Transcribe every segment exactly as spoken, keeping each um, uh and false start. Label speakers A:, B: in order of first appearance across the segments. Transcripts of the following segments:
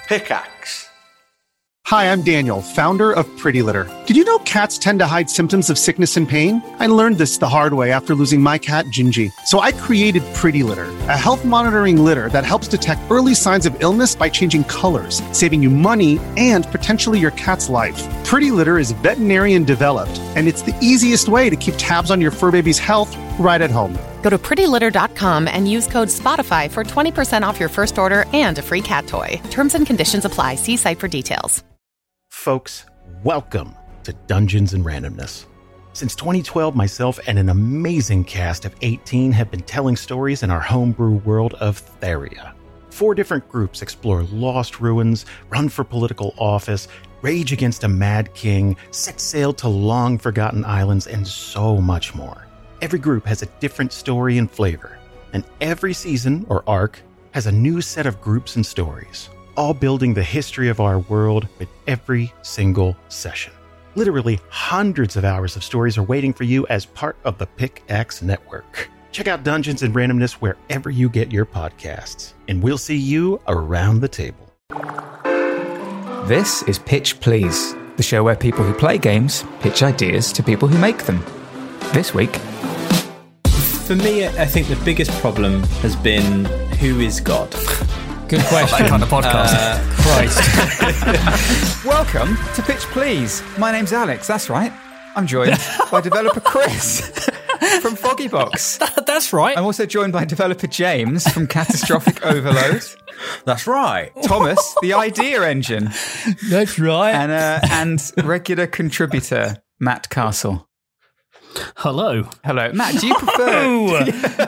A: Pickaxe.
B: Hi, I'm Daniel, founder of Pretty Litter. Did you know cats tend to hide symptoms of sickness and pain? I learned this the hard way after losing my cat, Gingy. So I created Pretty Litter, a health monitoring litter that helps detect early signs of illness by changing colors, saving you money and potentially your cat's life. Pretty Litter is veterinarian developed, and it's the easiest way to keep tabs on your fur baby's health right at home.
C: Go to pretty litter dot com and use code SPOTIFY for twenty percent off your first order and a free cat toy. Terms and conditions apply. See site for details.
D: Folks, welcome to Dungeons and Randomness. Since twenty twelve, myself and an amazing cast of eighteen have been telling stories in our homebrew world of Theria. Four different groups explore lost ruins, run for political office, rage against a mad king, set sail to long-forgotten islands, and so much more. Every group has a different story and flavor, and every season or arc has a new set of groups and stories, all building the history of our world with every single session. Literally hundreds of hours of stories are waiting for you as part of the Pickaxe Network. Check out Dungeons and Randomness wherever you get your podcasts, and we'll see you around the table.
E: This is Pitch Please, the show where people who play games pitch ideas to people who make them. This week...
F: For me, I think the biggest problem has been who is God?
E: Good question.
G: That kind of podcast.
E: Uh, Christ. Welcome to Pitch Please. My name's Alex, that's right. I'm joined by developer Chris from Foggybox.
G: That's right.
E: I'm also joined by developer James from Catastrophic Overload.
F: That's right.
E: Thomas, the Idea Engine.
G: That's right.
E: And, uh, and regular contributor, Matt Castle.
G: Hello.
E: Hello. Matt, do you prefer...
G: No.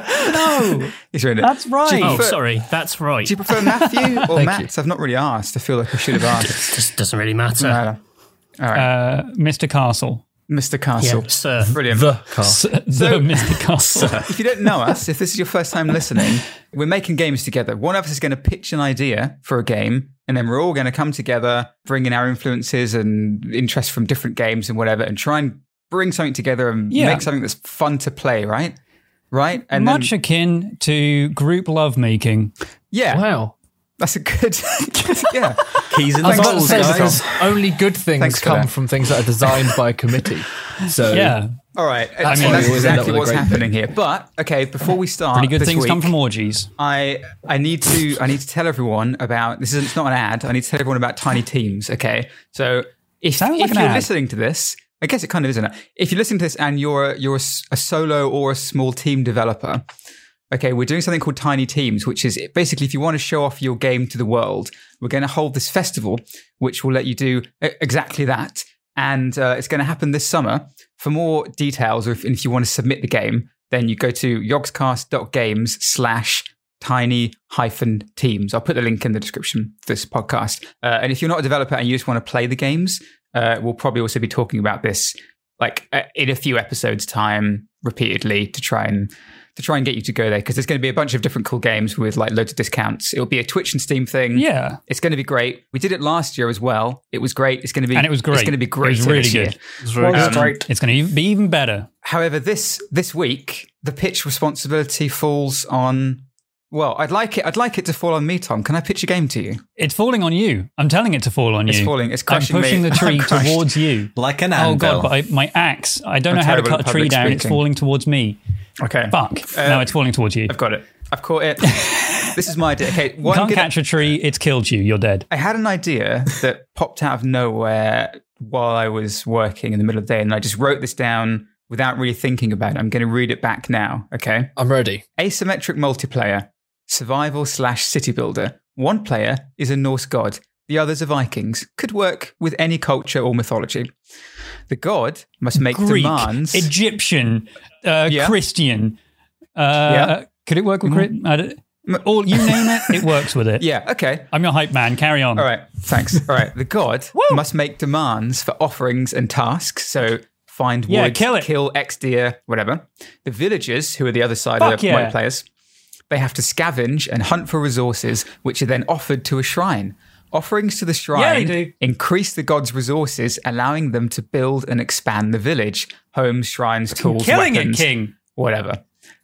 G: No.
E: He's read it.
G: That's right.
E: Oh,
G: Prefer... sorry. That's right.
E: Do you prefer Matthew or Matt? You. I've not really asked. I feel like I should have asked.
G: It just doesn't really matter.
E: No. All right.
H: Uh, Mister Castle.
E: Mister Castle.
G: Yeah, sir.
E: Brilliant.
G: The Castle.
H: S- the Mister Castle.
E: If you don't know us, if this is your first time listening, we're making games together. One of us is going to pitch an idea for a game, and then we're all going to come together, bring in our influences and interests from different games and whatever, and try and bring something together and yeah. make something that's fun to play, right? Right?
H: And Much then, akin to group lovemaking.
E: Yeah.
G: Wow.
E: That's a good... yeah.
F: Keys and balls, guys.
G: Only good things
E: Thanks
G: come from things that are designed by a committee. So
H: yeah.
E: All right.
H: I
E: mean, that's exactly what's happening thing. here. But, okay, before we start
H: Pretty good
E: this
H: things
E: week,
H: come from orgies.
E: I, I, need to, I need to tell everyone about... This is it's not an ad. I need to tell everyone about Tiny Teams, okay? So if,
H: Sounds like
E: if
H: an
E: you're
H: ad.
E: listening to this... I guess it kind of is, isn't it? If you're listening to this and you're you're a, a solo or a small team developer, okay, we're doing something called Tiny Teams, which is basically if you want to show off your game to the world, we're going to hold this festival, which will let you do exactly that. And uh, it's going to happen this summer. For more details, or if, if you want to submit the game, then you go to yogscast.games slash tiny hyphen teams. I'll put the link in the description for this podcast. Uh, and if you're not a developer and you just want to play the games, Uh, we'll probably also be talking about this like uh, in a few episodes' time repeatedly to try and to try and get you to go there, because there's going to be a bunch of different cool games with like loads of discounts. It'll be a Twitch and Steam thing.
H: Yeah,
E: it's going to be great. We did it last year as well. It was great. It's going to be
H: and it was great.
E: It's going to be great.
H: It was really
E: year.
H: good.
G: It was really
H: um,
G: great.
H: It's going to be even better.
E: However, this this week the pitch responsibility falls on. Well, I'd like it. I'd like it to fall on me, Tom. Can I pitch a game to you?
H: It's falling on you. I'm telling it to fall on
E: it's
H: you.
E: It's falling. It's crushing
H: I'm pushing
E: me.
H: the tree towards you,
F: like an anvil.
H: Oh god! But I, my axe. I don't
E: I'm
H: know how to
E: terrible
H: cut
E: at
H: a tree
E: public
H: down.
E: speaking.
H: It's falling towards me.
E: Okay.
H: Fuck.
E: Uh,
H: no, it's falling towards you.
E: I've got it. I've caught it. This is my idea. Okay.
H: You can't
E: good,
H: catch a tree. It's killed you. You're dead.
E: I had an idea that popped out of nowhere while I was working in the middle of the day, and I just wrote this down without really thinking about it. I'm going to read it back now. Okay.
G: I'm ready.
E: Asymmetric multiplayer. Survival slash city builder. One player is a Norse god. The others are Vikings. Could work with any culture or mythology. The god must make
H: Greek,
E: demands.
H: Egyptian, uh,
E: Yeah.
H: Christian. Uh,
E: Yeah.
H: Could it work with Christian? All you name it, it works with it.
E: Yeah, okay.
H: I'm your hype man. Carry on.
E: All right, thanks. All right, the god must make demands for offerings and tasks. So find
H: Yeah,
E: wood,
H: kill it.
E: kill X deer, whatever. The villagers, who are the other side
H: Fuck
E: of the
H: yeah.
E: white players, they have to scavenge and hunt for resources, which are then offered to a shrine. Offerings to the shrine
H: Yeah, they do.
E: increase the god's resources, allowing them to build and expand the village. Homes, shrines, tools,
H: Killing
E: weapons,
H: it, King.
E: whatever.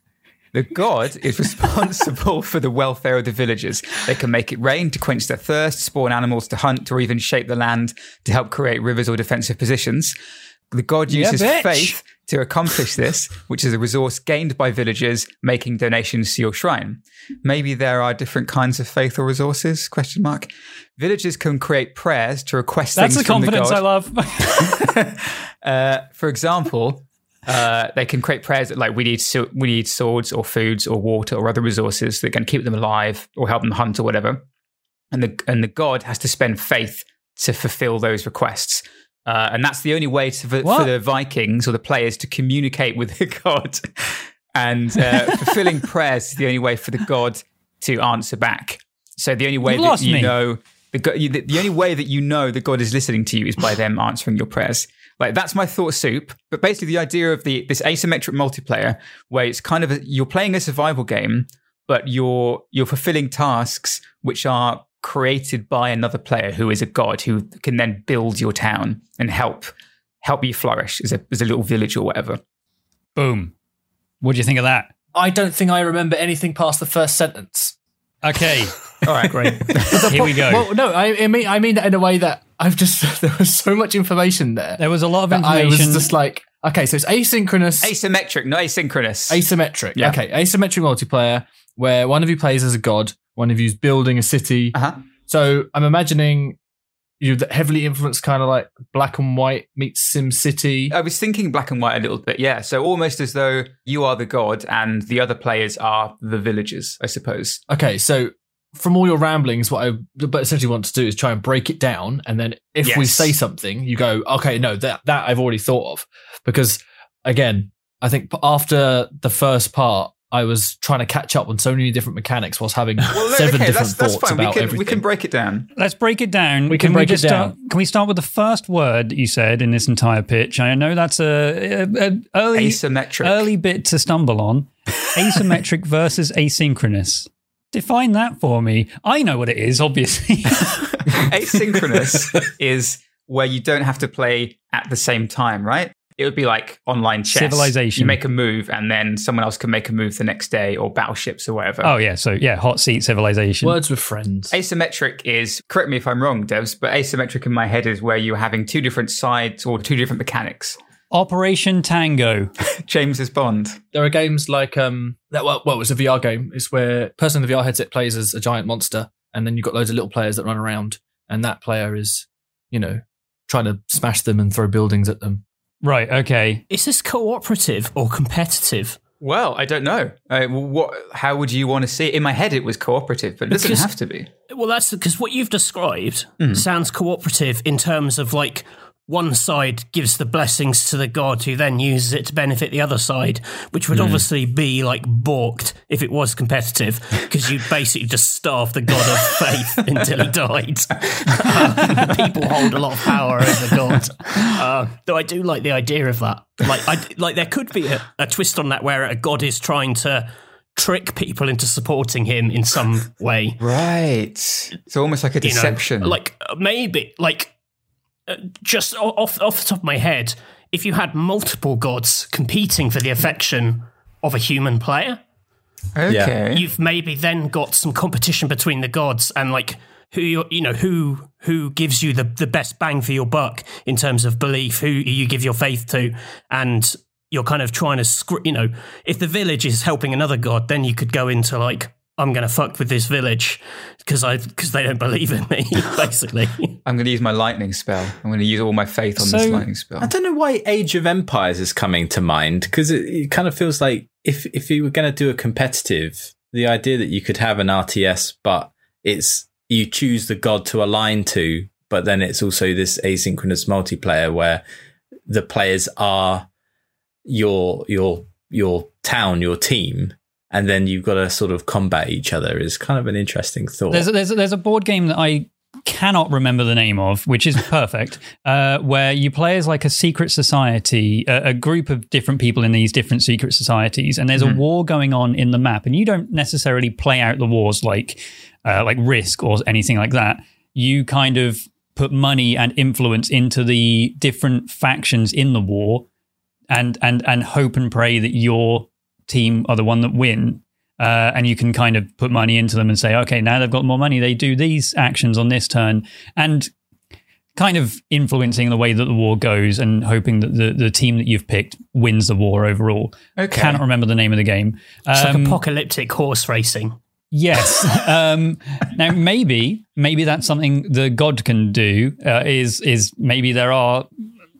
E: The god is responsible for the welfare of the villagers. They can make it rain to quench their thirst, spawn animals to hunt, or even shape the land to help create rivers or defensive positions. The god uses
H: Yeah, bitch.
E: faith to accomplish this, which is a resource gained by villagers making donations to your shrine. Maybe there are different kinds of faith or resources? Question mark. Villagers can create prayers to request
H: That's the
E: things from the
H: confidence
E: god.
H: I love.
E: uh, for example, uh, they can create prayers that like we need so- we need swords or foods or water or other resources that can keep them alive or help them hunt or whatever. And the and the god has to spend faith to fulfill those requests. Uh, and that's the only way to, for, for the Vikings or the players to communicate with the god. And uh, fulfilling prayers is the only way for the god to answer back. So the only way
H: You've
E: that
H: lost
E: you
H: me.
E: know the, go- you, the the only way that you know the god is listening to you is by them answering your prayers. Like that's my thought soup. But basically, the idea of the this asymmetric multiplayer, where it's kind of a, you're playing a survival game, but you're you're fulfilling tasks which are created by another player who is a god who can then build your town and help help you flourish as a as a little village or whatever.
H: Boom. What do you think of that?
A: I don't think I remember anything past the first sentence.
H: Okay.
E: All right, great.
H: Here we go.
A: Well, no, I, I mean, I mean that in a way that I've just there was so much information there.
H: There was a lot of
A: that I
H: information.
A: was just like, okay, so it's asynchronous,
E: Asymmetric, not asynchronous.
A: asymmetric.
E: Yeah.
A: Okay, asymmetric multiplayer where one of you plays as a god, one of you's building a city.
E: Uh-huh.
A: So I'm imagining you heavily influenced, kind of like Black and White meets Sim City.
E: I was thinking black and white a little bit, yeah. So almost as though you are the god and the other players are the villagers, I suppose.
A: Okay, so from all your ramblings, what I but essentially want to do is try and break it down, and then if we
E: Yes.
A: say something, you go, okay, no, that that I've already thought of, because again, I think after the first part, I was trying to catch up on so many different mechanics whilst having
E: Well,
A: seven
E: okay,
A: different
E: that's, that's
A: thoughts
E: fine. We
A: about
E: can,
A: everything.
E: we can break it down.
H: Let's break it down.
A: We can break
H: we
A: it
H: just start,
A: down.
H: Can we start with the first word that you said in this entire pitch? I know that's a, a, a early
E: Asymmetric.
H: early bit to stumble on. Asymmetric versus asynchronous. Define that for me. I know what it is, obviously.
E: Asynchronous is where you don't have to play at the same time, right? It would be like online chess.
H: Civilization.
E: You make a move and then someone else can make a move the next day, or battleships or whatever.
H: Oh, yeah. So, yeah, hot seat civilization.
A: Words with friends.
E: Asymmetric is, correct me if I'm wrong, Devs, but asymmetric in my head is where you're having two different sides or two different mechanics.
H: Operation Tango.
E: James's Bond.
A: There are games like um that well, well it's a V R game. It's where person in the V R headset plays as a giant monster, and then you've got loads of little players that run around, and that player is, you know, trying to smash them and throw buildings at them.
H: Right, okay.
G: Is this cooperative or competitive?
E: Well, I don't know. Uh, what? How would you want to see it? In my head, it was cooperative, but it doesn't
G: Because-
E: have to be.
G: Well, that's because what you've described
E: Mm.
G: sounds cooperative in terms of like one side gives the blessings to the god who then uses it to benefit the other side, which would
E: Mm.
G: obviously be like balked if it was competitive, because you'd basically just starve the god of faith until he died. Um, people hold a lot of power over God. Uh, though I do like the idea of that. Like, I, like there could be a, a twist on that where a god is trying to trick people into supporting him in some way.
E: Right. So almost like a
G: You know,
E: deception.
G: like uh, maybe, like uh, just o- off off the top of my head, if you had multiple gods competing for the affection of a human player,
E: okay.
G: you've maybe then got some competition between the gods and like who you you know who who gives you the the best bang for your buck in terms of belief, who you give your faith to, and you're kind of trying to screw. You know, if the village is helping another god, then you could go into like, I'm going to fuck with this village because I because they don't believe in me, basically.
E: I'm going to use my lightning spell. I'm going to use all my faith on
H: So-
E: this lightning spell.
F: I don't know why Age of Empires is coming to mind, because it, it kind of feels like if if you were going to do a competitive, the idea that you could have an R T S, but it's you choose the god to align to, but then it's also this asynchronous multiplayer where the players are your your your town, your team, and then you've got to sort of combat each other is kind of an interesting thought.
H: There's a, there's a, there's a board game that I cannot remember the name of, which is perfect, uh, where you play as like a secret society, a, a group of different people in these different secret societies, and there's
E: Mm-hmm.
H: a war going on in the map, and you don't necessarily play out the wars like uh, like Risk or anything like that. You kind of put money and influence into the different factions in the war, and and and hope and pray that your team are the one that win. Uh, and you can kind of put money into them and say, okay, now they've got more money. They do these actions on this turn, and kind of influencing the way that the war goes and hoping that the, the team that you've picked wins the war overall.
E: Okay.
H: Cannot remember the name of the game.
G: It's
H: Um,
G: like apocalyptic horse racing.
H: Yes. um, now, maybe, maybe that's something the god can do. Uh, is is maybe there are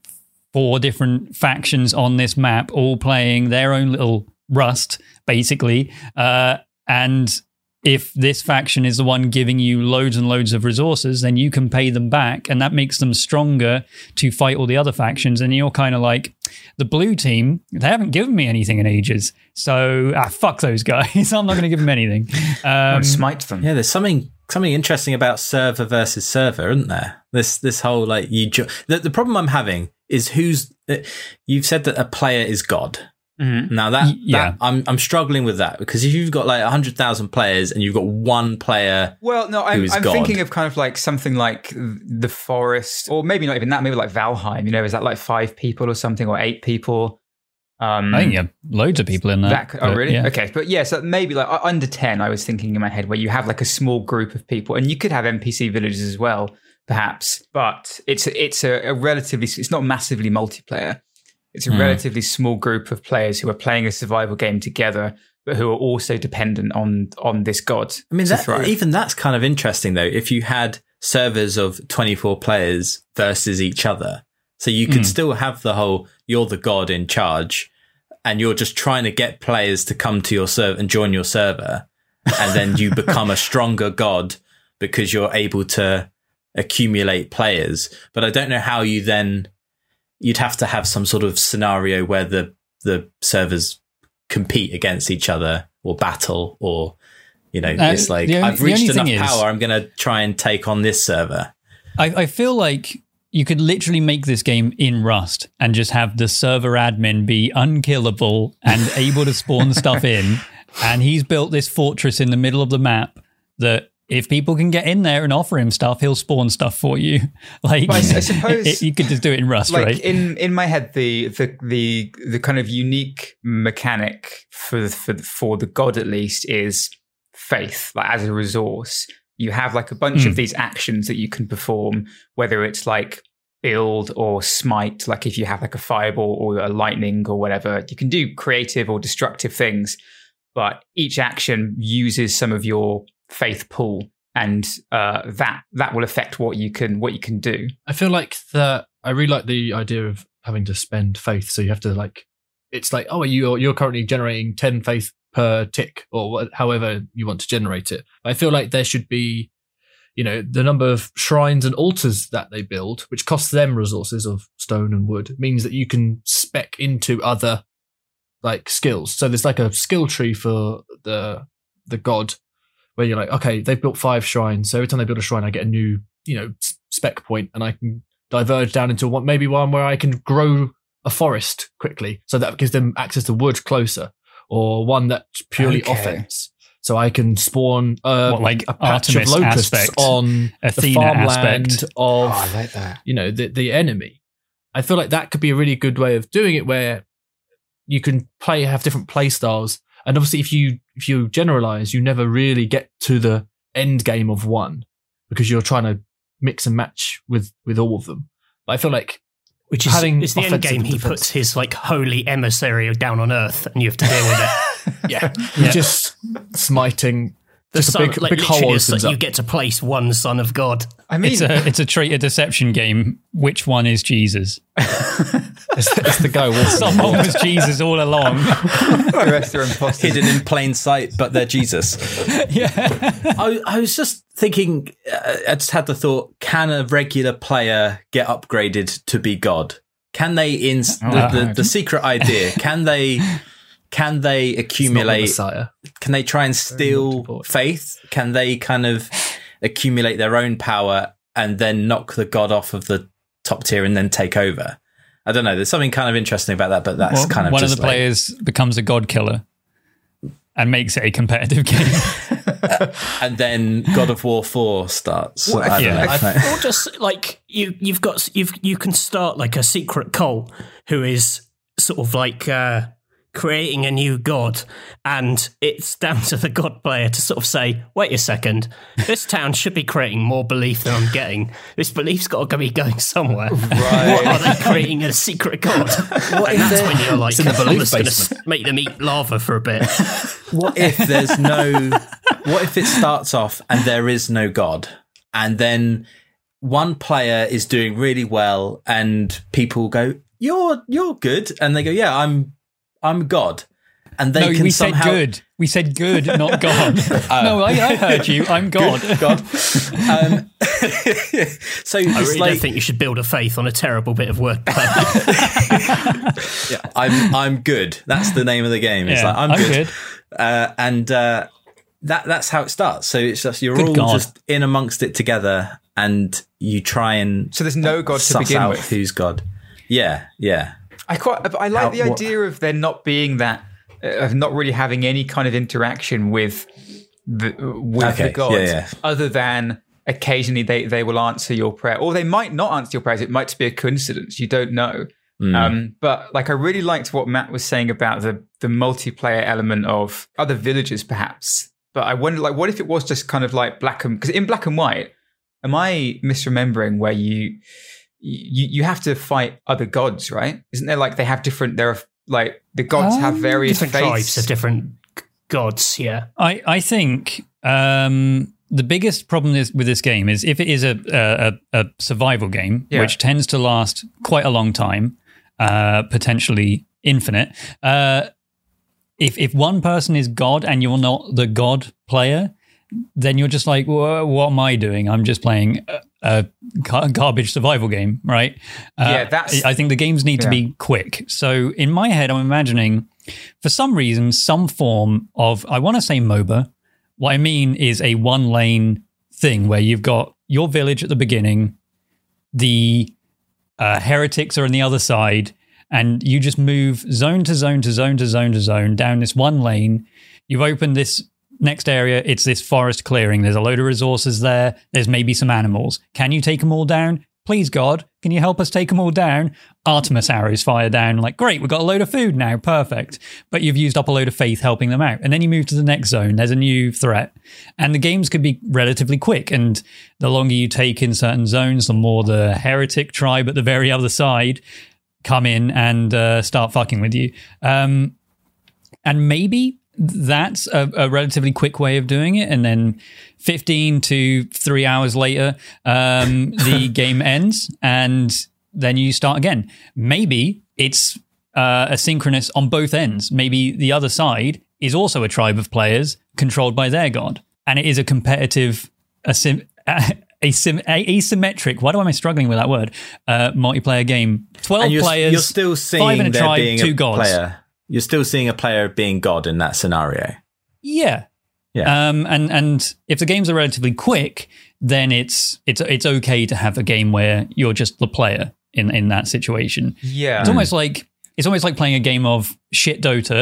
H: four different factions on this map, all playing their own little Rust, basically. Uh, and if this faction is the one giving you loads and loads of resources, then you can pay them back, and that makes them stronger to fight all the other factions. And you're kind of like, the blue team, they haven't given me anything in ages, so ah, fuck those guys. I'm not going to give them anything. Um,
E: smite them.
F: Yeah, there's something something interesting about server versus server, isn't there? This this whole like you. Jo- the, the problem I'm having is who's. Uh, you've said that a player is God.
E: Mm-hmm.
F: Now that,
H: yeah.
F: that I'm I'm struggling with that, because if you've got like a hundred thousand players and you've got one player,
E: Well, no, I'm,
F: who is
E: I'm
F: God.
E: thinking of kind of like something like the Forest, or maybe not even that. Maybe like Valheim. You know, is that like five people or something, or eight people? Um,
H: I think you have loads of people in that.
E: That, oh,
H: but,
E: really?
H: yeah.
E: Okay, but yeah, so maybe like uh, under ten. I was thinking in my head where you have like a small group of people, and you could have N P C villages as well, perhaps. But it's it's a, a relatively, it's not massively multiplayer. It's a
H: Mm.
E: relatively small group of players who are playing a survival game together, but who are also dependent on on this god.
F: I mean,
E: to
F: that,
E: thrive.
F: even that's kind of interesting though. If you had servers of twenty-four players versus each other, so you could
H: Mm.
F: still have the whole you're the god in charge, and you're just trying to get players to come to your server and join your server, and then you become a stronger god because you're able to accumulate players. But I don't know how you then. You'd have to have some sort of scenario where the the servers compete against each other or battle, or you know,
H: Uh,
F: it's like
H: the only-
F: I've
H: the
F: reached
H: only
F: enough
H: thing is-
F: power. I'm going to try and take on this server.
H: I, I feel like you could literally make this game in Rust and just have the server admin be unkillable and able to spawn stuff in. And he's built this fortress in the middle of the map that if people can get in there and offer him stuff, he'll spawn stuff for you. Like,
E: But I, I suppose
H: it, you could just do it in Rust,
E: like
H: right?
E: in in my head, the the the the kind of unique mechanic for for for the god at least is faith. Like as a resource, you have like a bunch
H: Mm.
E: of these actions that you can perform, whether it's like build or smite. Like if you have like a fireball or a lightning or whatever, you can do creative or destructive things. But each action uses some of your faith pool, and uh, that that will affect what you can what you can do.
A: I feel like that. I really like the idea of having to spend faith. So you have to like, it's like, oh, you're you're currently generating ten faith per tick, or what, however you want to generate it. I feel like there should be, you know, the number of shrines and altars that they build, which costs them resources of stone and wood, means that you can spec into other like skills. So there's like a skill tree for the the god, where you're like, okay, they've built five shrines, so every time they build a shrine, I get a new, you know, spec point, and I can diverge down into one, maybe one where I can grow a forest quickly, so that gives them access to wood closer, or one that's purely
E: Okay.
A: offense, so I can spawn uh,
H: What, like
A: a patch
H: Artemis
A: of locusts
H: aspect,
A: on
H: Athena
A: the farmland
H: aspect.
A: of,
E: Oh, I like that.
A: you know, the the enemy. I feel like that could be a really good way of doing it, where you can play have different play styles. And obviously, if you if you generalize, you never really get to the end game of one, because you're trying to mix and match with, with all of them. But I feel like
G: Which is,
A: having
G: is the end
A: offensive
G: game.
A: and
G: He
A: defensive-
G: puts his like holy emissary down on Earth, and you have to deal with it.
A: yeah, you're just smiting.
G: The
A: Just a
G: son,
A: big
G: like
A: big hole
G: literally, it's
A: opens
G: like you
A: up.
G: get to place one son of God.
E: I mean,
H: It's a it's a traitor deception game. Which one is Jesus?
A: It's, it's the guy walking.
H: Someone was Jesus all along.
E: the rest are imposters.
F: Hidden in plain sight, but they're Jesus.
H: Yeah.
F: I, I was just thinking, uh, I just had the thought, can a regular player get upgraded to be God? Can they, in the, the, the secret idea, can they can they
A: It's not the
F: accumulate,
A: Messiah.
F: can they try and
A: Very
F: steal
A: multi-port.
F: faith? Can they kind of accumulate their own power and then knock the God off of the top tier and then take over? I don't know. There's something kind of interesting about that, but that's
H: Well,
F: kind of
H: one
F: just
H: of the
F: like-
H: players becomes a god killer and makes it a competitive game.
F: and then God of War four starts.
E: Well, I
F: I don't
H: yeah.
F: know.
G: I- or just like you, you've got you've you can start like a secret Cole who is sort of like uh, creating a new god, and it's down to the god player to sort of say, wait a second, this town should be creating more belief than I'm getting. This belief's got to be going somewhere. Right. What are they creating a secret god? What and that's when you're like, I'm just going to make them eat lava for a bit.
F: What if there's no... What if it starts off and there is no god, and then one player is doing really well and people go, you're you're good, and they go, yeah, I'm I'm God, and they
H: no,
F: can
H: we
F: somehow...
H: said good. We said good, not God. uh, no, I, I heard you. I'm God.
F: Good, God. Um, so
G: I really
F: like,
G: don't think you should build a faith on a terrible bit of work.
F: yeah, I'm I'm good. That's the name of the game. It's
H: yeah,
F: like I'm,
H: I'm
F: good,
H: good.
F: Uh, and uh, that that's how it starts. So it's just you're
H: good
F: all
H: God.
F: just in amongst it together, and you try and
E: so there's no God to
F: suss
E: begin
F: out
E: with.
F: Who's God? Yeah, yeah.
E: I quite I like
F: How-
E: the
F: what-
E: idea of there not being that uh, of not really having any kind of interaction with the with
F: Okay,
E: the gods,
F: yeah, yeah.
E: other than occasionally they, they will answer your prayer, or they might not answer your prayers. It might just be a coincidence. You don't know.
F: Mm.
E: Um, but like I really liked what Matt was saying about the the multiplayer element of other villages, perhaps. But I wonder, like, what if it was just kind of like black and because in black and white, am I misremembering where you? You you have to fight other gods, right? Isn't there like they have different? There are like the gods
H: Um,
E: have various
G: Different
E: faiths.
G: tribes of different gods, yeah.
H: I, I think um, the biggest problem is, with this game is if it is a a, a survival game,
E: Yeah.
H: which tends to last quite a long time, uh, potentially infinite. Uh, if if one person is God and you're not the God player, then you're just like, well, what am I doing? I'm just playing a, a gar- garbage survival game, right? Uh,
E: Yeah, that's-
H: I think the games need to
E: yeah.
H: be quick. So in my head, I'm imagining, for some reason, some form of, I want to say MOBA. What I mean is a one-lane thing where you've got your village at the beginning, the uh, heretics are on the other side, and you just move zone to zone to zone to zone to zone down this one lane. You've opened this next area, it's this forest clearing. There's a load of resources there. There's maybe some animals. Can you take them all down? Please, God, can you help us take them all down? Artemis arrows fire down. Like, great, we've got a load of food now. Perfect. But you've used up a load of faith helping them out. And then you move to the next zone. There's a new threat. And the games could be relatively quick. And the longer you take in certain zones, the more the heretic tribe at the very other side come in and uh, start fucking with you. Um, and maybe that's a, a relatively quick way of doing it. And then fifteen to three hours later, um, the game ends and then you start again. Maybe it's uh, asynchronous on both ends. Maybe the other side is also a tribe of players controlled by their god. And it is a competitive, asim- asim- asymmetric, why do I am struggling with that word? Uh, multiplayer game. twelve
F: And you're,
H: players,
F: you're still seeing
H: five in a
F: there
H: tribe,
F: being
H: two
F: a
H: gods.
F: player. You're still seeing a player being God in that scenario.
H: Yeah.
F: Yeah.
H: Um, and, and if the games are relatively quick, then it's it's it's okay to have a game where you're just the player in, in that situation.
E: Yeah.
H: It's almost like it's almost like playing a game of shit Dota,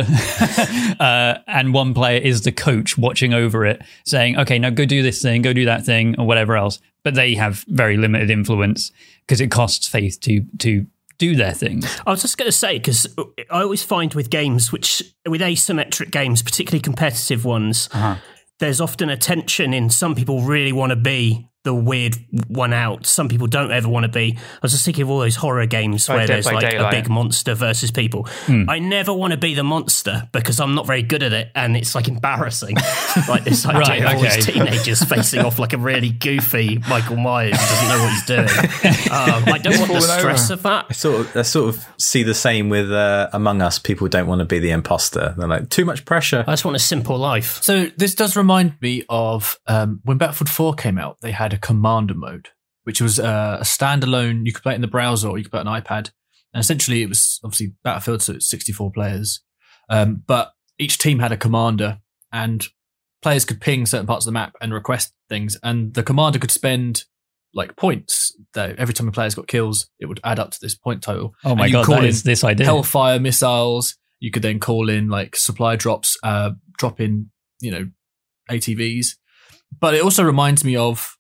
H: uh, and one player is the coach watching over it, saying, "Okay, now go do this thing, go do that thing, or whatever else." But they have very limited influence because it costs faith to to do their thing.
G: I was just going to say, because I always find with games, which with asymmetric games, particularly competitive ones,
E: Uh-huh.
G: there's often a tension in some people really want to be the weird one out. Some people don't ever want to be. I was just thinking of all those horror games
E: Like
G: where
E: Dead
G: there's
E: by
G: like
E: Daylight.
G: a big monster versus people. I never want to be the monster because I'm not very good at it and it's like embarrassing. Like this idea
H: Right,
G: of all
H: okay.
G: these teenagers facing off like a really goofy Michael Myers who doesn't know what he's doing. Um, I don't want the
E: falling
G: stress
E: over.
G: of that.
F: I sort of, I sort of see the same with uh, Among Us. People don't want to be the imposter. They're like, too much pressure.
G: I just want a simple life.
A: So this does remind me of um, when Battlefield four came out, they had a commander mode, which was uh, a standalone. You could play it in the browser or you could play it on iPad. And essentially it was obviously Battlefield, so it's sixty-four players. Um, but each team had a commander and players could ping certain parts of the map and request things. And the commander could spend like points. That every time a player's got kills, it would add up to this point total.
H: Oh my
A: And you
H: god,
A: could call
H: that
A: in
H: is this idea.
A: Hellfire missiles. You could then call in like supply drops, uh, drop in, you know, A T Vs. But it also reminds me of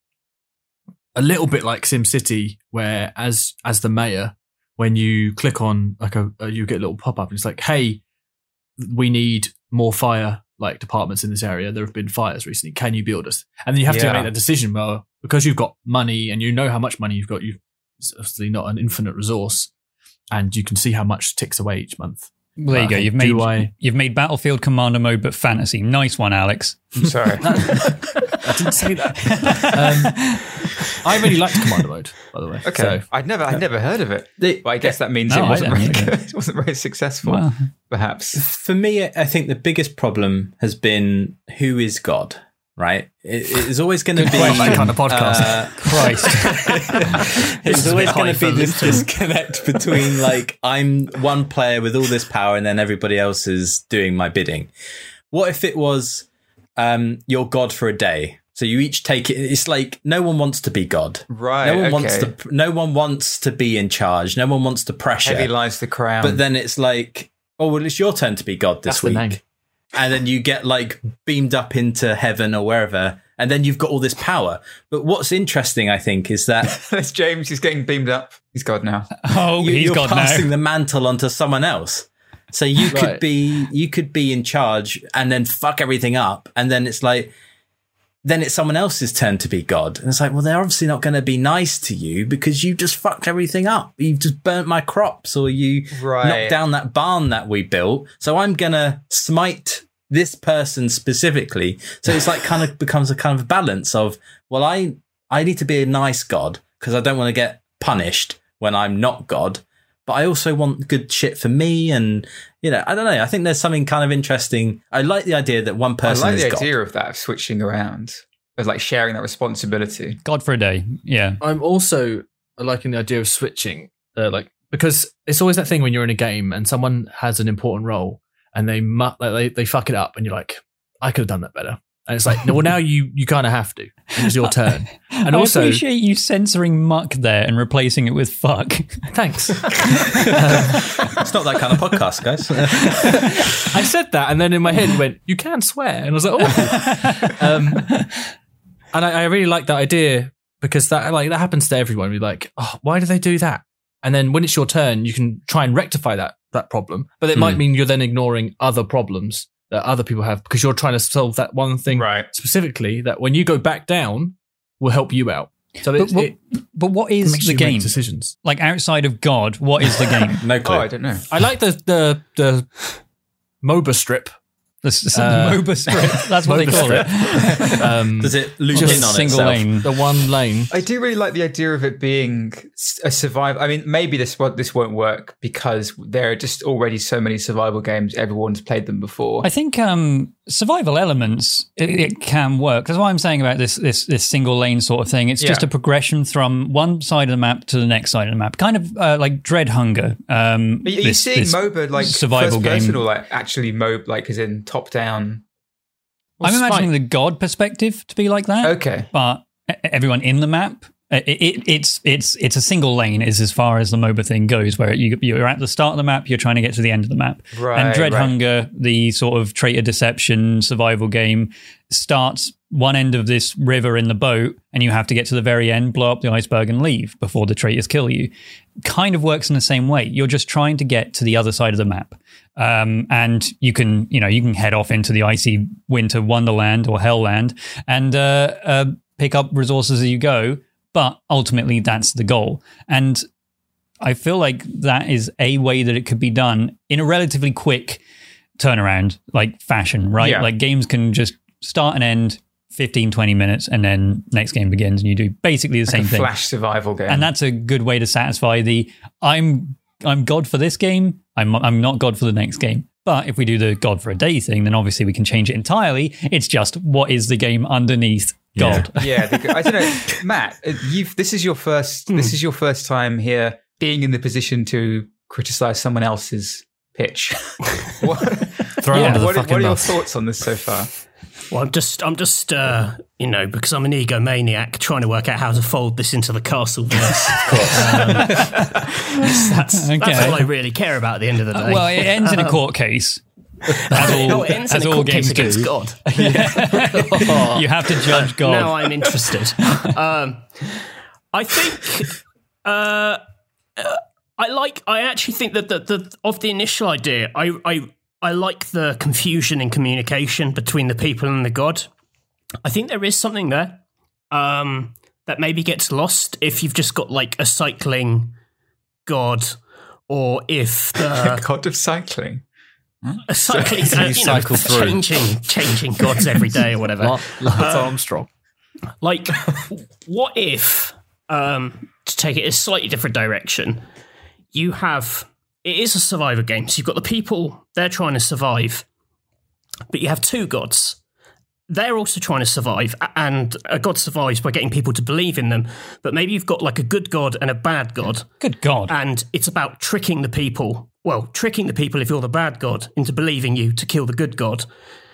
A: a little bit like SimCity, where as as the mayor, when you click on like a, a you get a little pop up, and it's like, hey, we need more fire like departments in this area. There have been fires recently. Can you build us? And then you have
E: Yeah.
A: to make that decision. Well, because you've got money and you know how much money you've got, you it's obviously not an infinite resource, and you can see how much ticks away each month.
H: Well, there you
A: But
H: go.
A: I
H: You've
A: think, do
H: made
A: I-
H: you've made Battlefield Commander mode, but fantasy. Nice one, Alex.
E: I'm sorry.
A: I didn't say that. um, I really liked Commander Mode, by the way.
E: Okay,
A: So,
E: I'd never, I'd never heard of it.
F: The-
E: But I guess that means
H: No,
E: it
H: I
E: wasn't,
H: didn't
E: very,
H: either.
E: it wasn't very successful.
H: Well,
E: Perhaps.
F: For me, I think the biggest problem has been who is God, right? It, it's always going to be
A: that kind of podcast.
F: uh,
H: Christ.
F: it's
G: is a
F: always
G: bit
F: going to be this
G: highfalutin.
F: disconnect between like I'm one player with all this power and then everybody else is doing my bidding. What if it was um, you're God for a day? So you each take it. It's like no one wants to be God.
E: Right,
F: No one
E: okay.
F: wants to. No one wants to be in charge. No one wants to pressure.
E: Heavy lies the crown.
F: But then it's like, oh well, it's your turn to be God this
A: That's the
F: week.
A: name.
F: And then you get like beamed up into heaven or wherever, and then you've got all this power. But what's interesting, I think, is that
E: That's James. He's getting beamed up. He's God now.
H: Oh,
F: you,
H: he's
F: you're
H: God
F: passing
H: now.
F: the mantle onto someone else. So you could
A: Right.
F: be you could be in charge and then fuck everything up, and then it's like then it's someone else's turn to be God. And it's like, well, they're obviously not going to be nice to you because you just fucked everything up. You've just burnt my crops, or you
E: Right.
F: knocked down that barn that we built. So I'm going to smite this person specifically. So it's like kind of becomes a kind of balance of, well, I, I need to be a nice God because I don't want to get punished when I'm not God. But I also want good shit for me. And, you know, I don't know. I think there's something kind of interesting. I like the idea that one person
E: I like
F: is
E: the
F: God.
E: idea of that, of switching around, of like sharing that responsibility.
H: God for a day. Yeah.
A: I'm also liking the idea of switching, uh, like because it's always that thing when you're in a game and someone has an important role and they mu- like, they they fuck it up, and you're like, I could have done that better. And it's like, no, well, now you you kind of have to. And it's your turn. And
H: I
A: also,
H: appreciate you censoring muck there and replacing it with fuck.
A: thanks.
F: It's not that kind of podcast, guys.
A: I said that, and then in my head you went, "You can swear," and I was like, "Oh." um, and I, I really like that idea because that like that happens to everyone. We're like, "Oh, why do they do that?" And then when it's your turn, you can try and rectify that that problem, but it might mean you're then ignoring other problems that other people have because you're trying to solve that one thing
E: Right.
A: specifically. That when you go back down, will help you out. So
H: But
A: it,
H: what,
A: it
H: but what is
A: makes
H: the
A: you
H: game?
A: make decisions.
H: Like outside of God, what is the game?
F: No clue.
E: Oh, I don't know.
A: I like the the the MOBA strip.
H: The, s-
A: Uh,
H: the MOBA strip. That's what they
A: MOBA
H: call it.
A: strip. Um,
F: Does it loop
H: Just
F: in on
H: single
F: itself?
H: lane.
A: the one lane.
E: I do really like the idea of it being s- a survival. I mean, maybe this won't- this won't work because there are just already so many survival games. Everyone's played them before.
H: I think um, survival elements it, it can work. That's why I'm saying about this this this single lane sort of thing. It's just
E: Yeah.
H: a progression from one side of the map to the next side of the map, kind of uh, like Dread Hunger. Um,
E: Are you
H: this-
E: seeing
H: this
E: MOBA like
H: survival
E: first person
H: game?
E: or like actually MOBA, like as in top down?
H: I'm
A: Well,
H: imagining
A: Spike-
H: the God perspective to be like that.
E: Okay.
H: But e- everyone in the map, it, it, it's it's it's a single lane is as far as the MOBA thing goes, where you, you're at the start of the map, you're trying to get to the end of the map.
E: Right,
H: and Dread
E: right.
H: Hunger, the sort of traitor deception survival game, starts one end of this river in the boat, and you have to get to the very end, blow up the iceberg, and leave before the traitors kill you. Kind of works in the same way. You're just trying to get to the other side of the map. Um, and you can, you know, you can head off into the icy winter wonderland or hellland and uh, uh, pick up resources as you go. But ultimately, that's the goal. And I feel like that is a way that it could be done in a relatively quick turnaround, like fashion, right?
E: Yeah.
H: Like games can just start and end fifteen, twenty minutes, and then next game begins, and you do basically the
E: Like
H: same
E: a
H: thing.
E: flash survival game.
H: And that's a good way to satisfy the I'm I'm God for this game. I'm I'm not God for the next game. But if we do the God for a day thing, then obviously we can change it entirely. It's just what is the game underneath God?
E: yeah, the, I don't know, Matt. uh, You've this is your first. This is your first time here, being in the position to criticize someone else's pitch. what,
A: Throw it
E: yeah,
A: under the
E: what,
A: fucking
E: what are your
A: bus.
E: thoughts on this so far?
G: Well, I'm just, I'm just, uh, you know, because I'm an egomaniac, trying to work out how to fold this into the castle verse. Of course, um, that's,
H: Okay.
G: that's all I really care about at the end of the day.
H: Well, it ends in a court case. As all,
G: no, it ends
H: as
G: in a
H: all
G: court
H: games
G: case against
H: do.
G: God.
H: You have to judge God.
G: Now I'm interested. um, I think uh, uh, I like. I actually think that the, the of the initial idea, I, I I like the confusion in communication between the people and the god. I think there is something there um, that maybe gets lost if you've just got like a cycling god, or if the
E: god of cycling.
G: A cycling,
A: So you
G: uh, you
A: cycle
G: know,
A: through.
G: changing, changing gods every day or whatever.
A: Lance
G: Uh,
A: Armstrong.
G: Like, what if, um, to take it a slightly different direction, you have, it is a survivor game, so you've got the people, they're trying to survive, but you have two gods. They're also trying to survive, and a god survives by getting people to believe in them, but maybe you've got like a good god and a bad god.
H: Good God.
G: And it's about tricking the people, well, tricking the people if you're the bad god into believing you to kill the good god.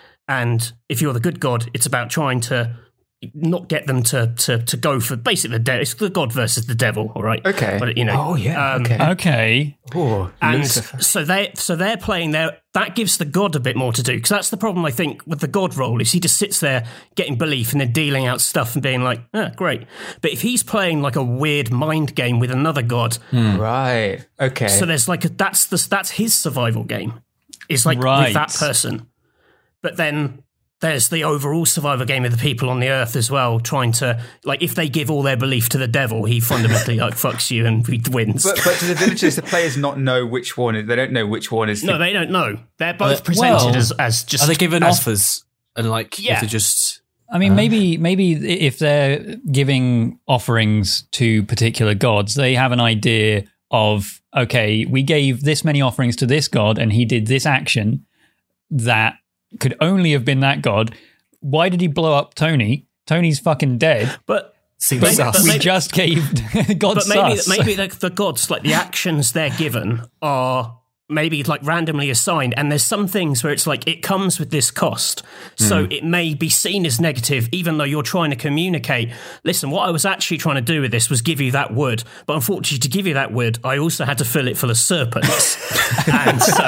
G: And if you're the good god, it's about trying to not get them to to, to go for basically the devil. It's the god versus the devil, all right?
E: Okay.
G: But, you know,
E: Oh, yeah,
G: um,
E: okay.
H: Okay.
E: Oh,
G: and
E: Lucifer.
G: so they so they're playing their that gives the god a bit more to do, because that's the problem I think with the god role is he just sits there getting belief and then dealing out stuff and being like, ah, great. But if he's playing like a weird mind game with another god,
E: Right. Okay.
G: so there's like a, that's the that's his survival game. It's like
H: Right.
G: with that person, but then there's the overall survivor game of the people on the earth as well, trying to, like, if they give all their belief to the devil, he fundamentally like fucks you and he wins.
E: But, but do the villagers, the players, not know which one? Is, they don't know which one is.
G: No,
E: the,
G: they don't know. They're both
A: Uh,
G: presented
A: well,
G: as, as just.
A: Are they given
G: as-
A: offers? And like, you
G: Yeah.
A: have to just.
H: I mean, maybe maybe if they're giving offerings to particular gods, they have an idea of, okay, we gave this many offerings to this god and he did this action that could only have been that god. Why did he blow up Tony? Tony's fucking dead.
G: But
A: Seems
G: But-
A: sus.
G: but
H: We
G: maybe-
H: just gave God
G: but maybe
H: sus.
G: maybe the, the gods, like the actions they're given, are maybe like randomly assigned, and there's some things where it's like it comes with this cost, so it may be seen as negative, even though you're trying to communicate. Listen, what I was actually trying to do with this was give you that wood, but unfortunately, to give you that wood, I also had to fill it full of serpents, and so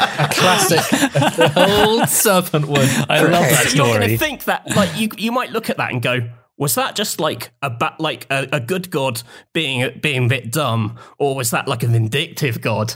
A: Classic old serpent wood.
H: I love that
G: So you're going
H: story.
G: to think that, like, you you might look at that and go, was that just like a ba- like a, a good god being being a bit dumb, or was that like a vindictive god?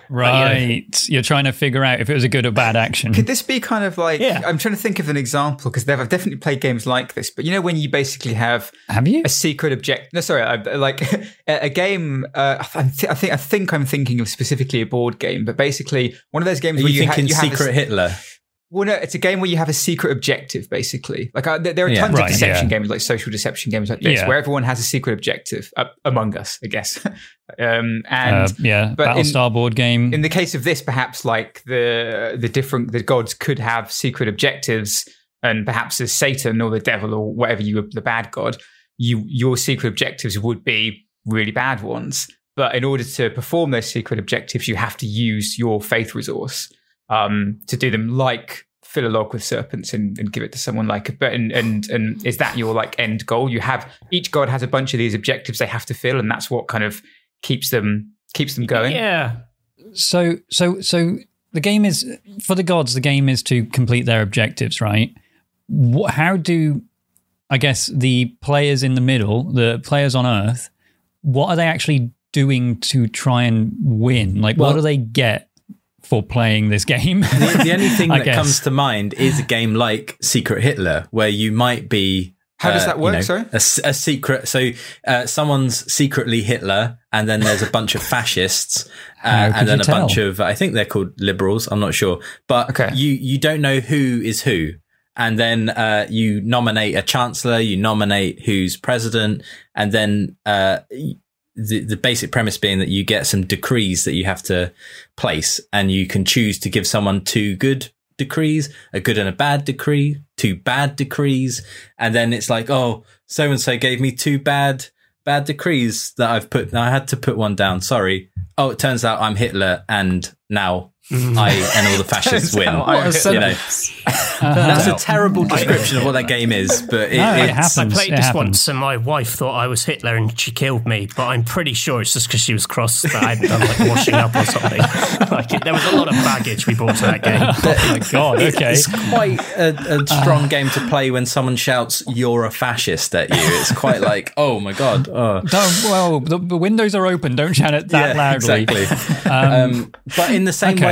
H: Right. You're trying to figure out if it was a good or bad action.
E: Could this be kind of like?
G: Yeah.
E: I'm trying to think of an example because I've definitely played games like this. But you know, when you basically have
H: Have you?
E: a secret object. No, sorry, I, like a, a game. Uh, I, th- I think I think I'm thinking of specifically a board game, but basically one of those games
F: Are
E: where
F: you
E: you, ha-
F: thinking
E: you have a,
F: Secret Hitler?
E: Well, no, it's a game where you have a secret objective, basically. Like uh, there there are
F: Yeah.
E: tons
H: Right,
E: of deception
H: yeah.
E: games, like social deception games like this,
H: Yeah.
E: where everyone has a secret objective. Uh, Among Us, I guess. um, and
H: Uh, yeah,
E: but in-
H: Battlestar board game.
E: in the case of this, perhaps like the the different the gods could have secret objectives, and perhaps as Satan or the devil or whatever you the bad god, you your secret objectives would be really bad ones. But in order to perform those secret objectives, you have to use your faith resource um, to do them, like fill a log with serpents and, and give it to someone like. But and, and and is that your like end goal? You have each god has a bunch of these objectives they have to fill, and that's what kind of keeps them keeps them going.
G: Yeah,
H: So, so, so the game is for the gods. The game is to complete their objectives, right? Wh- How do, I guess, the players in the middle, the players on Earth, what are they actually doing to try and win? Like, what
F: Well-
H: do they get for playing this game?
F: The, the only thing
H: I
F: that
H: guess.
F: comes to mind is a game like Secret Hitler, where you might be.
E: How does
F: uh,
E: that work,
F: you know,
E: sorry?
F: A, s- a secret. So uh, someone's secretly Hitler, and then there's a bunch of fascists, uh,
H: How could
F: and then
H: you
F: a
H: tell?
F: bunch of. I think they're called liberals. I'm not sure, but
E: Okay.
F: you you don't know who is who. And then uh, you nominate a chancellor, you nominate who's president, and then uh, the, the basic premise being that you get some decrees that you have to place, and you can choose to give someone two good decrees, a good and a bad decree, two bad decrees, and then it's like, oh, so and so gave me two bad bad decrees that I've put. I had to put one down. Sorry. Oh, it turns out I'm Hitler, and now I and all the fascists
E: Turns
F: win.
E: out I'm
A: What a
F: You know,
A: sentence.
F: that's a terrible description of what that game is, but it,
H: No, it
F: it's,
H: happens.
G: I played
H: it
G: this
H: happens.
G: once, and my wife thought I was Hitler, and she killed me. But I'm pretty sure it's just because she was cross that I hadn't done like washing up or something. Like it, there was a lot of baggage we brought to that game.
H: Oh my god! Okay.
F: It's quite a, a strong game to play when someone shouts "You're a fascist" at you. It's quite like, oh my god. Oh.
H: Don't, well, the, the windows are open. Don't shout it that
F: Yeah,
H: loudly.
F: exactly. um, but in the same
H: okay.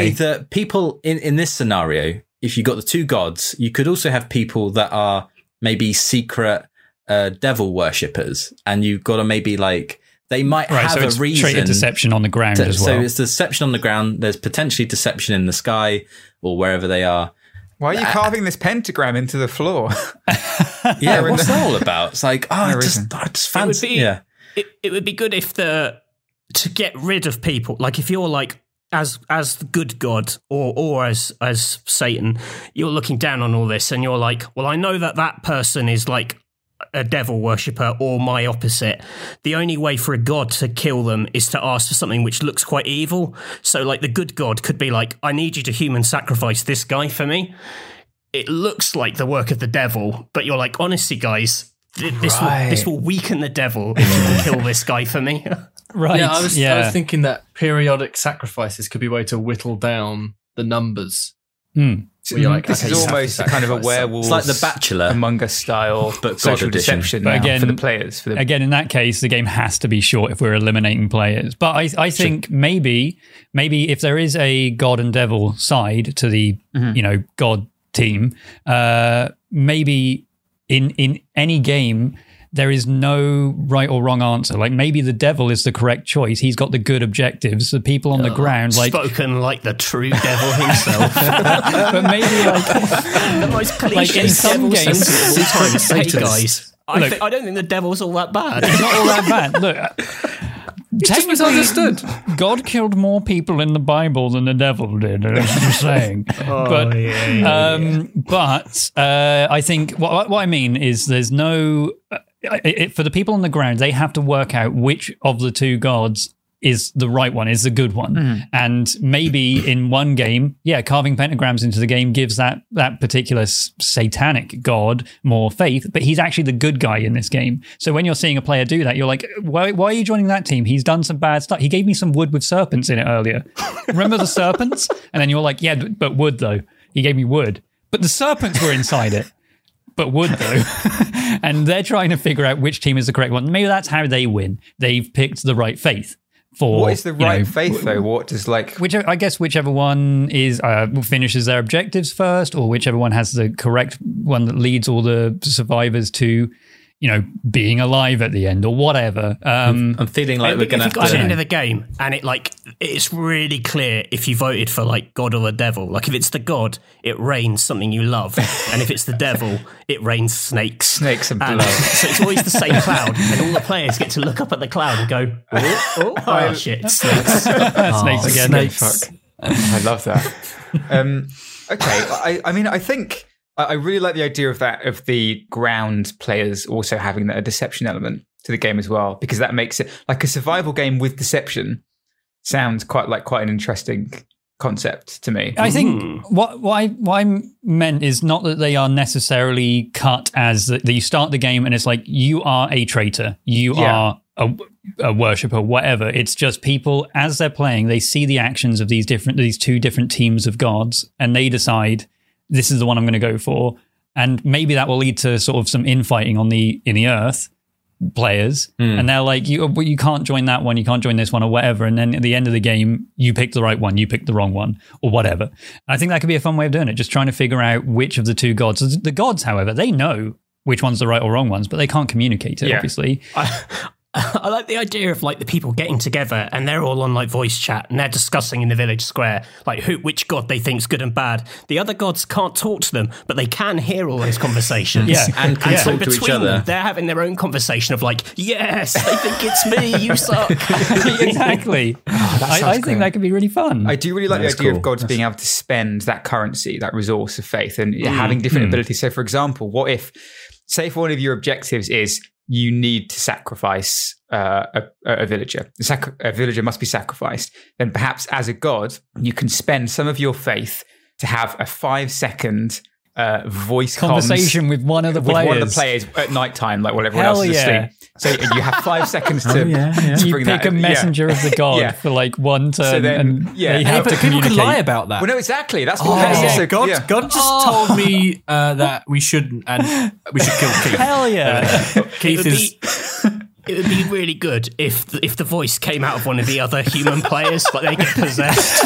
F: way that people in, in this scenario, if you got the two gods, you could also have people that are maybe secret uh, devil worshippers, and you've got to maybe like they might
H: right,
F: have
H: so
F: a
H: it's
F: reason.
H: Trait of deception on the ground
F: to,
H: as well.
F: So it's deception on the ground. There's potentially deception in the sky or wherever they are.
E: Why are you carving this pentagram into the floor?
F: Yeah, what's that all about? It's like, oh, I just, I just fancy.
G: It would be,
F: yeah,
G: it, it would be good if the to get rid of people, like if you're like as as the good God or or as as Satan, you're looking down on all this and you're like, well, I know that that person is like a devil worshipper or my opposite. The only way for a god to kill them is to ask for something which looks quite evil. So like the good god could be like, I need you to human sacrifice this guy for me. It looks like the work of the devil, but you're like, honestly, guys, th- this
E: Right.
G: will this will weaken the devil if you can kill this guy for me.
H: Right.
A: Yeah, I was,
H: yeah.
A: I was thinking that periodic sacrifices could be a way to whittle down the numbers.
H: Hmm.
A: Where you're like,
E: This
A: okay,
E: is
A: you have to
E: almost a kind of a
A: sacrifice
E: werewolf.
F: it's like The Bachelor.
E: Among Us style,
F: But God
E: social
F: edition.
E: deception
H: But
E: now
H: again-
E: for the players. For the
H: Again, in that case, the game has to be short if we're eliminating players. But I, I think maybe, maybe if there is a god and devil side to the,
E: Mm-hmm.
H: you know, god team, uh, maybe in in any game there is no right or wrong answer. Like maybe the devil is the correct choice. He's got the good objectives. The people on the ground, like,
G: Spoken like the true devil himself.
H: but maybe like
G: The most cliche
H: Like, in some
G: devil
H: games-
G: sentence of all time. Hey
A: Satanist.
G: guys, I,
H: Look-
G: thi- I don't think the devil's all that bad.
H: it's not all that bad. Look,
A: Just misunderstood.
H: God killed more people in the Bible than the devil did. I'm just saying.
G: Oh,
H: but um, but uh, I think what, what I mean is there's no uh, it, it- for the people on the ground. They have to work out which of the two gods is the right one, is the good one.
E: Mm.
H: And maybe in one game, yeah, carving pentagrams into the game gives that that particular s- satanic god more faith, but he's actually the good guy in this game. So when you're seeing a player do that, you're like, why, why are you joining that team? He's done some bad stuff. He gave me some wood with serpents in it earlier. Remember the serpents? And then you're like, yeah, but wood though. He gave me wood. But the serpents were inside it. But wood though. And they're trying to figure out which team is the correct one. Maybe that's how they win. They've picked the right faith. For,
E: what is the
H: you
E: right
H: know,
E: faith though? What does like
H: Whichever, I guess whichever one is uh, finishes their objectives first, or whichever one has the correct one that leads all the survivors to, you know, being alive at the end, or whatever. Um,
F: I'm feeling like
G: If-
F: we're going to
G: if you
F: have
G: got to the end
F: to.
G: of the game and it like it's really clear if you voted for like God or the devil. Like if it's the God, it rains something you love, and if it's the devil, it rains snakes.
E: snakes and
G: And
E: blood?
G: so it's always the same cloud, and all the players get to look up at the cloud and go, "Oh, oh, oh shit, snakes!"
H: snakes again.
A: Snakes.
E: I love that. Um, okay, I, I mean, I think I I really like the idea of that, of the ground players also having a deception element to the game as well, because that makes it like a survival game with deception. Sounds quite like quite an interesting concept to me.
H: I think what what I, what I meant is not that they are necessarily cut as that you start the game and it's like you are a traitor, you
E: Yeah.
H: are a, a worshipper, whatever. It's just people as they're playing, they see the actions of these different these two different teams of gods, and they decide this is the one I'm going to go for, and maybe that will lead to sort of some infighting on the in the earth players, and they're like, you well, you can't join that one, you can't join this one, or whatever. And then at the end of the game, you pick the right one, you pick the wrong one, or whatever. I think that could be a fun way of doing it, just trying to figure out which of the two gods. The gods, however, they know which one's the right or wrong ones, but they can't communicate it,
E: Yeah.
H: obviously.
G: I, I like the idea of like the people getting together and they're all on like voice chat and they're discussing in the village square like who which god they think's good and bad. The other gods can't talk to them, but they can hear all those conversations.
H: Yeah.
F: And can
G: so
F: talk to each
G: between
F: other.
G: them, they're having their own conversation of like, yes, they think it's me, you suck.
H: Exactly. I, I
E: sounds
H: think
E: great.
H: that could be really fun.
E: I do really like
F: That's
E: the idea
F: cool.
E: of gods being able to spend that currency, that resource of faith, and having different abilities. So, for example, what if, say, if one of your objectives is you need to sacrifice uh, a, a villager, a, sac- a villager must be sacrificed, then perhaps as a god, you can spend some of your faith to have a five-second uh, voice
H: Conversation
E: comms
H: with one of the
E: with
H: players.
E: one of the players at night time, like while everyone
H: Hell
E: else is
H: yeah.
E: asleep. So you have five seconds to,
F: yeah, yeah.
E: to
H: You
E: bring
H: pick
E: that.
H: a messenger
E: Yeah.
H: of the god
E: Yeah.
H: for like one turn,
E: then-
H: and
E: yeah.
H: they
E: Hey,
H: have
A: but
H: to
A: people
H: communicate.
A: can lie about that.
E: Well, no, exactly. That's what.
A: Oh,
E: that's
A: yeah,
E: also,
A: God,
E: yeah.
A: God just told me uh, that we shouldn't, and we should kill Keith.
H: Hell yeah.
G: It
A: Keith
G: would,
A: is.
G: be, it would be really good if the, if the voice came out of one of the other human players, like they get possessed.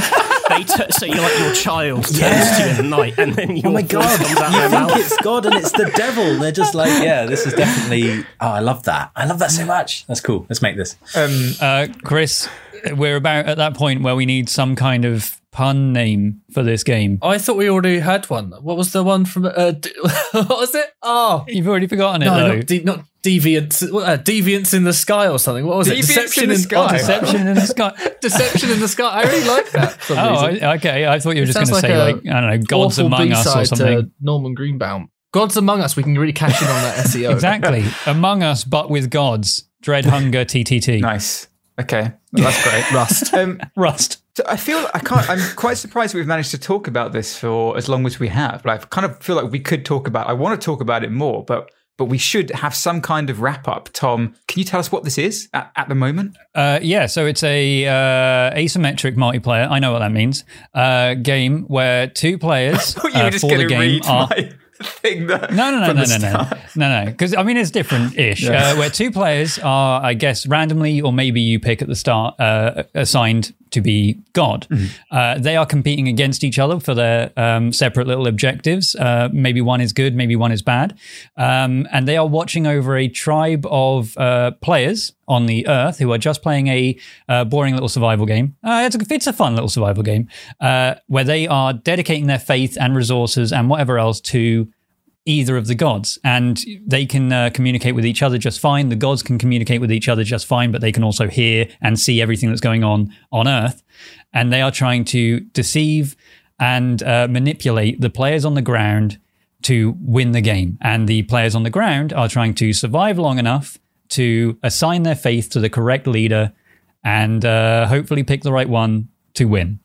G: they t- so you're like your child turns
F: Yeah.
G: to you in the night, and then your
F: Oh my
G: voice
F: god!
G: comes out
F: You
G: their
F: think
G: mouth.
F: it's God and it's the devil. They're just like, yeah, this is definitely. Oh, I love that. I love that so much. That's cool. Let's make this.
E: Um,
H: Uh, Chris, we're about at that point where we need some kind of pun name for this game.
A: I thought we already had one. What was the one from? Uh, d- what was it? Oh,
H: You've already forgotten it,
A: no,
H: though.
A: not, de- not deviance. Uh, deviance in the sky or something. What was
E: Deviance
A: it? Deception
E: in the sky.
A: oh,
H: Deception in the sky.
A: Deception in the sky. I really like that. For some
H: Oh,
A: reason.
H: I- okay. I thought you were
A: It
H: just going
A: sounds
H: to say,
A: a
H: like, I don't know, Gods
A: awful
H: Among Us or
A: B-side
H: something.
A: to Norman Greenbaum. Gods Among Us. We can really cash in on that S E O.
H: Exactly. Among Us, but with gods. Dread Hunger T T T.
E: nice. Okay, that's great.
A: Rust.
E: Um,
H: Rust.
E: so I feel I can't. I'm quite surprised we've managed to talk about this for as long as we have. But I kind of feel like we could talk about. I want to talk about it more, but but we should have some kind of wrap up. Tom, can you tell us what this is at, at the moment?
H: Uh, yeah, so it's a uh, asymmetric multiplayer. I know what that means. Uh, game where two players
E: I thought you were
H: uh,
E: just
H: for
E: going
H: the
E: to
H: game
E: read
H: are.
E: my thing. That,
H: No, no, no,
E: from
H: no,
E: the
H: no, no,
E: start.
H: no, no. Because I mean, it's different-ish. Uh, where two players are, I guess, randomly, or maybe you pick at the start, uh, assigned to be God.
E: Mm-hmm.
H: Uh, they are competing against each other for their um, separate little objectives. Uh, maybe one is good, maybe one is bad, um, and they are watching over a tribe of uh, players on the Earth who are just playing a uh, boring little survival game. Uh, it's a it's a fun little survival game uh, where they are dedicating their faith and resources and whatever else to either of the gods, and they can uh, communicate with each other just fine. The gods can communicate with each other just fine, but they can also hear and see everything that's going on on Earth, and they are trying to deceive and uh, manipulate the players on the ground to win the game, and the players on the ground are trying to survive long enough to assign their faith to the correct leader and uh, hopefully pick the right one to win.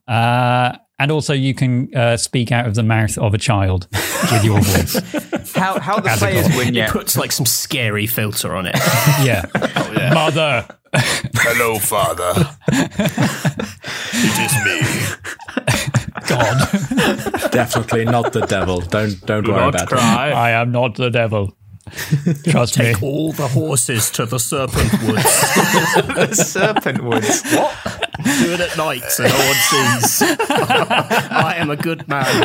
H: Uh, and also you can uh, speak out of the mouth of a child with your voice.
E: How how the
H: As a
E: players
H: goal.
E: win?
G: It
E: Yeah,
G: puts like some scary filter on it.
H: Yeah. Mother.
I: Hello, Father. It is me.
H: God.
F: Definitely not the devil. Don't don't worry about it.
H: I am not the devil. Trust me.
G: Take all the horses to the Serpent Woods.
E: the Serpent Woods. What?
G: Do it at night so no one sees. I am a good man.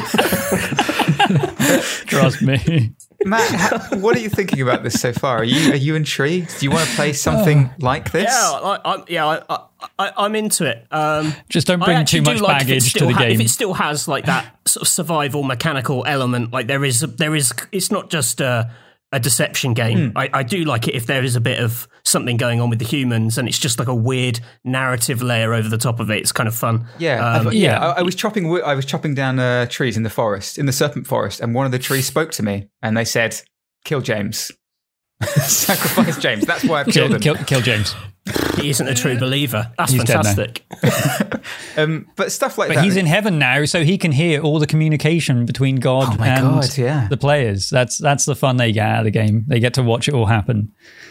H: Trust me.
E: Matt, how, what are you thinking about this so far? Are you are you intrigued? Do you want to play something like this?
G: Yeah, I, I, yeah, I, I, I'm into it. Um,
H: Just don't
G: I
H: bring
G: actually
H: too
G: do
H: much
G: like if it
H: baggage to
G: still
H: the
G: ha-
H: game.
G: If it still has like that sort of survival mechanical element, like there is, there is, it's not just a, a deception game.
H: Hmm.
G: I, I do like it if there is a bit of something going on with the humans, and it's just like a weird narrative layer over the top of it. It's kind of fun.
E: Yeah,
G: Um,
E: I- yeah.
H: yeah.
E: I, I was chopping. wo- I was chopping down uh, trees in the forest, in the serpent forest, and one of the trees spoke to me, and they said, "Kill James, sacrifice James." That's why I've killed
H: Kill,
E: him.
H: kill, kill James.
G: he isn't a true believer. That's
H: He's dead now.
G: fantastic.
E: Um, but stuff like
H: But
E: that.
H: he's in heaven now, so he can hear all the communication between God
E: Oh my
H: and
E: God, yeah.
H: the players. That's that's the fun they get out of the game. They get to watch it all happen.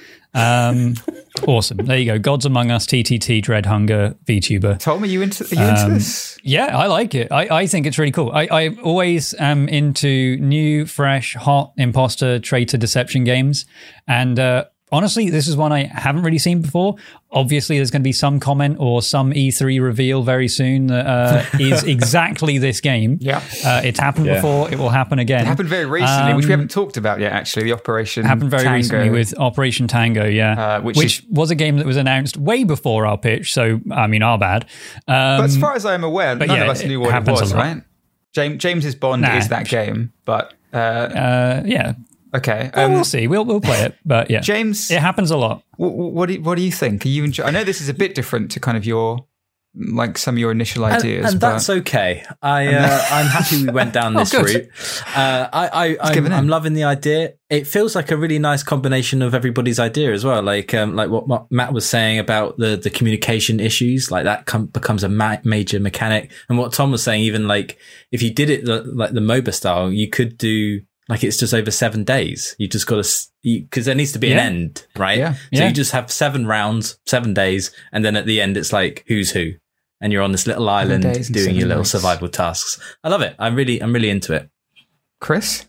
H: Um, awesome. There you go. Gods Among Us, T T T, Dread Hunger, VTuber.
E: Tom, are you into? Are you into
H: Um,
E: this?
H: Yeah, I like it. I, I think it's really cool. I, I always am into new, fresh, hot imposter, traitor, deception games. And uh, honestly, this is one I haven't really seen before. Obviously, there's going to be some comment or some E three reveal very soon that uh, is exactly this game.
E: Yeah.
H: Uh, it's happened
F: Yeah.
H: before. It will happen again.
E: It happened very recently, which we
H: Um,
E: haven't talked about yet. Actually, the Operation
H: happened very
E: Tango.
H: recently with Operation Tango, yeah,
E: Uh, which
H: which,
E: is-
H: was a game that was announced way before our pitch. So, I mean, our bad. Um,
E: But as far as I'm aware, none
H: yeah,
E: of us
H: it
E: knew what it
H: happens a
E: was,
H: lot.
E: right? James James's Bond
H: Nah.
E: is that game, but uh,
H: uh, yeah,
E: okay.
H: well,
E: Um,
H: we'll see. We'll we'll play it, but yeah,
E: James,
H: it happens a lot.
E: What, what do you, what do you think? Are you enjoy- I know this is a bit different to kind of your like some of your initial
F: And,
E: ideas,
F: and
E: but
F: that's okay. I uh, I'm happy we went down this
A: good.
F: route. Uh, I, I I'm,
E: giving in.
F: I'm loving the idea. It feels like a really nice combination of everybody's idea as well. Like um like what Ma- Matt was saying about the the communication issues, like that com- becomes a ma- major mechanic. And what Tom was saying, even like if you did it the, like the MOBA style, you could do. Like it's just over seven days. You just got to, because there needs to be
H: Yeah.
F: an end, right?
E: Yeah.
F: So
H: Yeah.
F: you just have seven rounds, seven days, and then at the end it's like who's who, and you're on this little island
E: days and
F: doing
E: seven
F: your little
E: nights.
F: survival tasks. I love it. I'm really, I'm really into it.
E: Chris,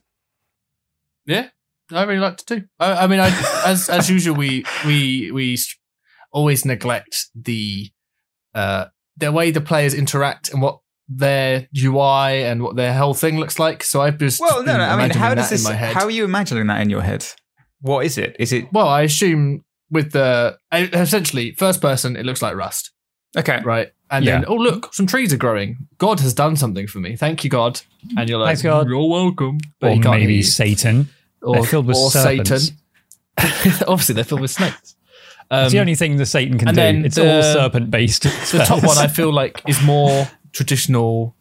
A: Yeah, I really like to do. I, I mean, I, as as usual, we we we always neglect the uh the way the players interact and what their U I and what their whole thing looks like. So I've just
E: Well, no,
A: been
E: no. I mean, how
A: imagining
E: does
A: that in
E: this?
A: my head.
E: How are you imagining that in your head? What is it? Is it
A: Well, I assume with the essentially first person, it looks like Rust,
E: okay?
A: right? And
H: Yeah.
A: then, oh look, some trees are growing. God has done something for me. Thank you, God. And you're like,
H: Thanks, God.
A: You're welcome. But
H: Or
A: he can't hear
H: maybe
A: you.
H: Satan.
A: or,
H: They're filled with
A: or
H: serpents.
A: Satan. Obviously, they're filled with snakes. Um,
H: It's the only thing that Satan can
A: and
H: do.
A: then
H: It's
A: the-
H: all serpent-based
A: the top one, I feel like, is more traditional,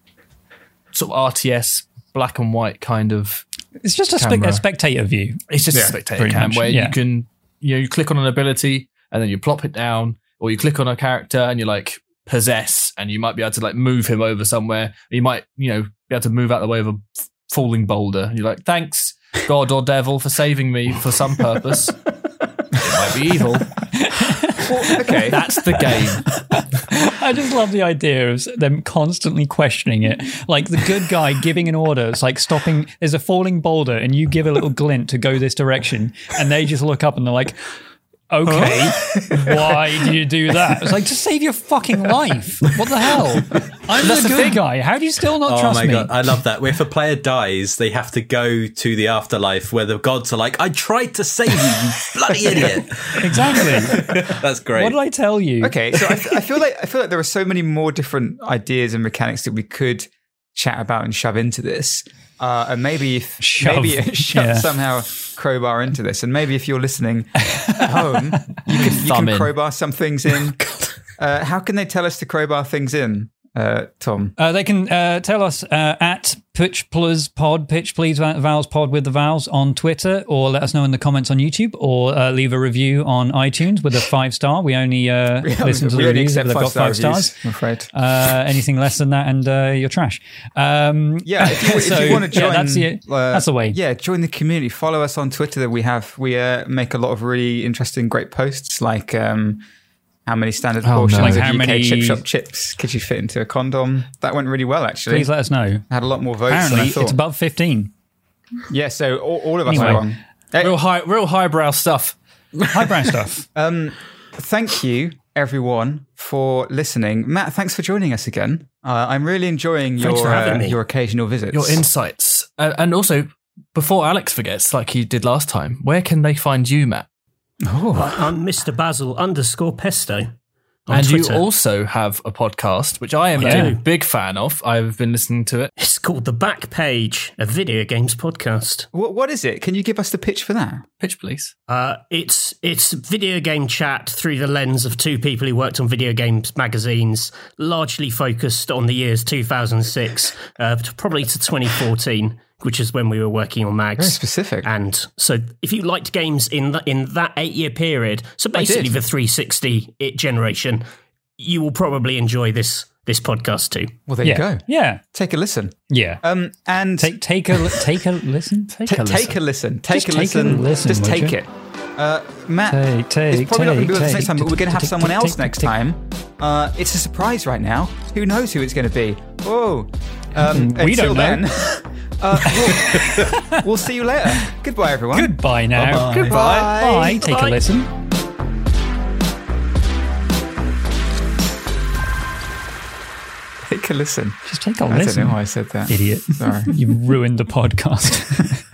A: sort of R T S, black and white kind of.
H: It's just a, spe-
A: camera.
H: a spectator view.
A: It's just
E: Yeah,
A: a spectator
H: pretty
A: cam
H: much,
A: where
H: yeah.
A: you can, you know, you click on an ability and then you plop it down, or you click on a character and you like possess, and you might be able to like move him over somewhere. You might, you know, be able to move out the way of a falling boulder. And you're like, thanks, God or devil, for saving me for some purpose. It might be evil.
E: Well, okay.
A: That's the game.
H: I just love the idea of them constantly questioning it. Like the good guy giving an order. It's like stopping. There's a falling boulder, and you give a little glint to go this direction, and they just look up and they're like, "Okay, why do you do that?" It's like, to save your fucking life. What the hell? I'm
A: That's
H: the
A: the
H: good
A: thing.
H: guy. How do you still not
F: Oh
H: trust
F: my
H: me?
F: god, I love that. If a player dies, they have to go to the afterlife where the gods are like, I tried to save you, you bloody idiot.
H: Exactly.
F: That's great.
H: What did I tell you?
E: Okay, so I, f- I feel like I feel like there are so many more different ideas and mechanics that we could chat about and shove into this. Uh, and maybe if
H: Shove,
E: maybe shove
H: yeah.
E: somehow crowbar into this, and maybe if you're listening at home, you can you
A: Thumb
E: can
A: in.
E: crowbar some things in. Uh, how can they tell us to crowbar things in, uh, Tom?
H: Uh, they can uh, tell us uh, at Pitch Plus Pod, Pitch Please Vowels Pod with the vowels on Twitter, or let us know in the comments on YouTube, or uh, leave a review on iTunes with a five star. We only uh, listen to
E: we
H: the
E: only
H: reviews if
E: accept
H: they've got
E: five-star
H: five stars.
E: reviews, I'm afraid.
H: Uh, anything less than that, and uh, you're trash. Um,
E: Yeah, if you,
H: so,
E: if you want to join,
H: yeah, that's the
E: uh,
H: that's the way.
E: Yeah, join the community. Follow us on Twitter. We have we uh, make a lot of really interesting, great posts like um, how many standard
A: Oh,
E: portions
A: no.
E: of
H: Like how
E: U K
H: many-
E: chip shop chips could you fit into a condom? That went really well, actually.
H: Please let us know.
E: Had a lot more votes than I
H: Apparently,
E: thought.
H: it's above fifteen.
E: Yeah, so all, all of us
H: Anyway.
E: are wrong. Hey,
A: Real high, real highbrow stuff.
H: Highbrow stuff.
E: um, thank you, everyone, for listening. Matt, thanks for joining us again. Uh, I'm really enjoying
G: Thanks
E: your
G: for having
E: uh,
G: me.
E: your occasional visits.
A: Your insights. Uh, and also, before Alex forgets, like he did last time, where can they find you, Matt?
E: Oh,
G: I'm Mister Basil underscore Pesto on
A: And
G: Twitter.
A: you also have a podcast, which I am
G: I
A: a
G: do.
A: big fan of. I've been listening to it.
G: It's called The Back Page, a video games podcast.
E: what, what is it? Can you give us the pitch for that?
A: Pitch, please.
G: Uh, it's it's video game chat through the lens of two people who worked on video games magazines, largely focused on the years two thousand six, uh, to probably to twenty fourteen, which is when we were working on mags.
E: Very specific.
G: And so, if you liked games in the, in that eight year period, so basically
E: did.
G: the three sixty it generation, you will probably enjoy this this podcast too.
E: Well, there
H: Yeah.
E: you go.
H: Yeah.
E: Take a listen.
H: Yeah.
E: Um, and
H: Take take a take a listen.
A: Take
E: T-
A: a listen.
E: take a listen. Take
H: Just
E: a
H: take a
E: listen.
H: listen,
E: Just
H: would
E: take
H: you?
E: it. Uh, Matt,
H: Take, take,
E: it's probably not going to be with us
H: take,
E: next time, but we're going to have
H: take,
E: someone
H: take,
E: else
H: take,
E: next
H: take.
E: time. Uh, it's a surprise right now. Who knows who it's going to be? Oh, um,
H: We
E: until
H: don't know.
E: then, uh, we'll, we'll see you later. Goodbye, everyone.
H: Goodbye now.
F: Bye-bye.
H: Goodbye. Bye. Take
G: Bye.
H: a listen.
E: Take a listen.
H: Just take a
E: I
H: listen.
E: don't know why I said that.
H: Idiot.
E: Sorry.
H: You ruined the podcast.